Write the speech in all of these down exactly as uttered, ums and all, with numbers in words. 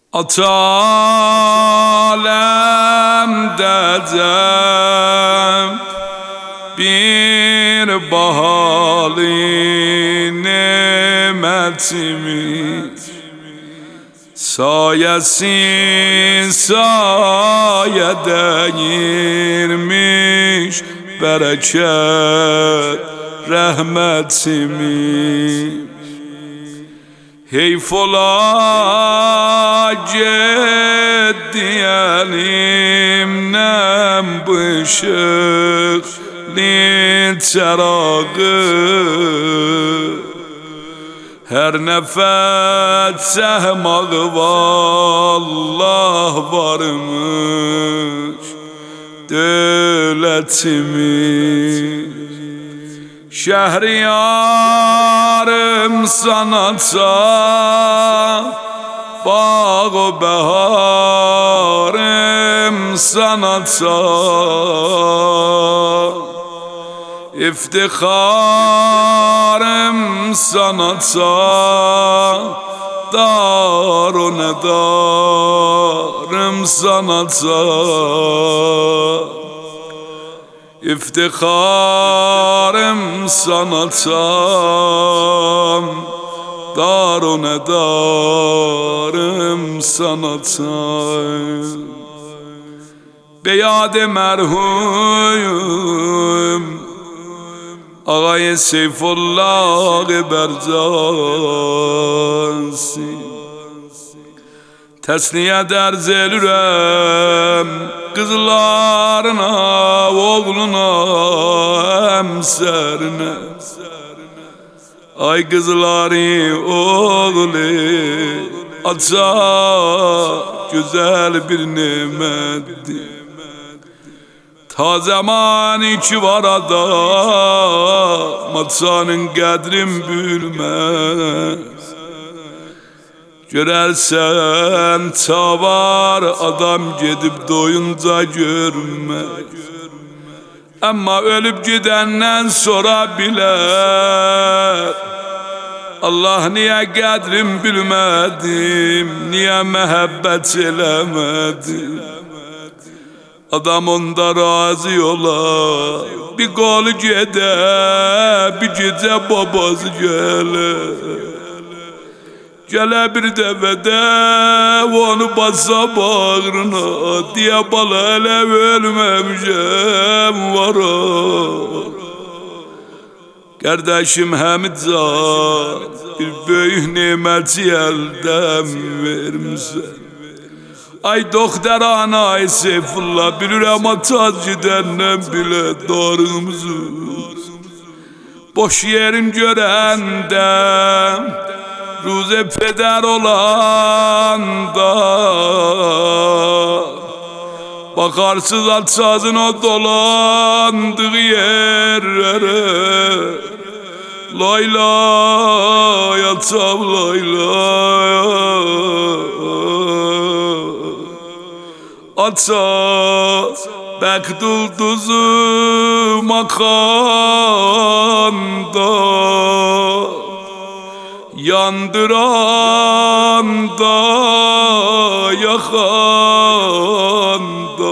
Atalemdəcəm bir bahalı nemətimiz, sayəsi sayə dəyirmiş bərəkət rəhmətimiz. Heyf ola getdi əlimdən bu işıqlı çərağı, hər nəfəs səhmağı vallah varmış dövlətimiz. Şəhriyarım sanatsa, bağ-ı bəharım sanatsa, iftixarım sanatsa, dar-ı nədarım sanatsa, İftixarım sanatsam, dar-ı nədarım sanatsam. Beyad-ı mərhum Ağay Seyfullah Bərzansi, təsniyə dərz elürəm qızlarına, oğluna, əmsərinə. Ay qızları, oğlu, aca gözəl bir nemətdir. Ta zamanı ki var adam, açanın qədrin bilməz. Görərsən çavar adam gedib doyunca görmək. Amma ölüb gedəndən sonra bilər, Allah niyə qədrim bilmədim, niyə məhəbbət eləmədim. Adam onda razı ola, bir qolu gedə, bir gecə babası gələ. Gələ bir dəvədə, onu basa bağrına, deyə bala elə ölməmişəm var o. Qardaşım Həmidcan, bir böyük neməti əldən vermişsən. Ay doktor ana, ay Seyfullah, bilirəm ataz gedəndən bilə darığımızı. Boş yerin görəndə, Ruze peder olanda, bakarsız atsazın o dolandığı yerlere. Lay lay atsam lay lay, atsam bekdulduzu makanda, yandıranda, yakanda,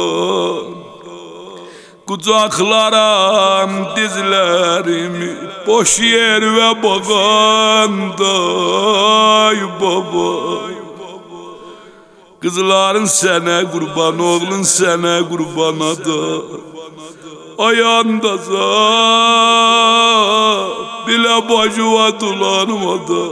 kucaklaram dizlerimi, boş yer ve bakanda. Ay baba, kızların sene kurban, oğlun sene kurbana da. Ayağında zat, bile bacuva dolanmadı.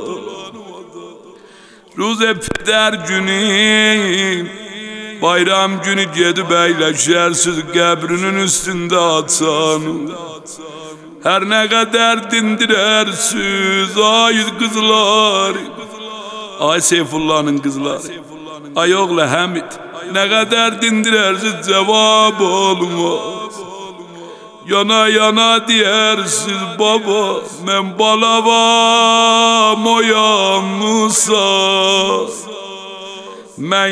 Ruze peder günü, bayram günü gedib əyləşərsiz qəbrinin üstündə açan. Hər nə qədər dindirərsiz, ay qızlar, ay Seyfullah'ın qızları, ay oğlu Həmid, nə qədər dindirərsiz cavab olmaz. Yana yana diyersiz baba, mən balavam o yanmısa. Mən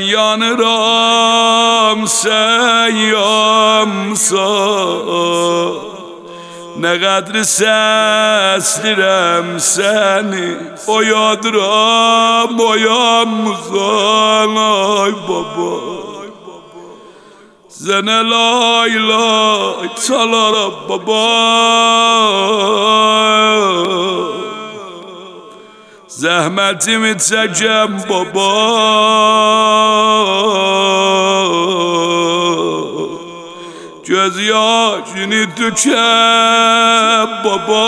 yanıram, sən yanmısa. Ne kadri seslirem seni, oyadıram oyanmızan ay baba. Zene lay lay çalara baba. Zəhmətimi çəkəm baba. Göz yaşını dökəm baba.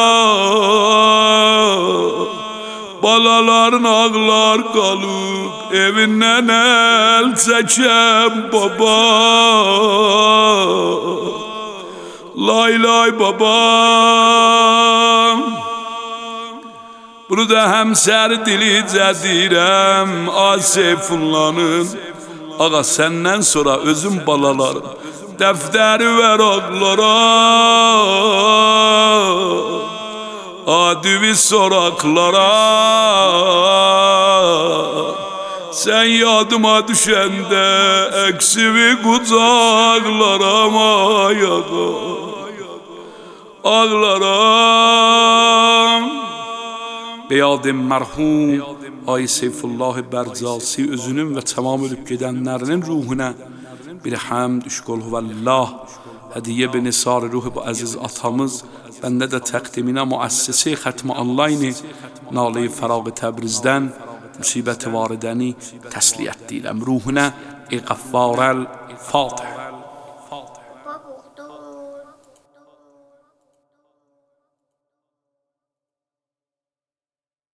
Balaların ağlar qalıb evindən əl çəkəm baba. Lay lay babam. Bunu da həmsər dilicə deyirəm Aseyfullah'ın. Ağa səndən sonra özüm balalarım dəftəri vəraqlara, adivi soraklara. Sen yadıma düşəndə əksivi qucaqlaram ayağa, ağlaram. Beyadım mərhum Ay Seyfullah Bərcasi özünün və tamam ölüb gedənlərinin ruhuna bir həmd şükür huvəllah hədiyyə be nisar ruhu bu əziz atamız. Bəndə də təqdiminə müəssisi xətmi online Nalə-i Fəraq Təbrizdən müsibət-i varidəni təsliyyət deyiləm ruhuna. Ey Qəffar el-Fatih.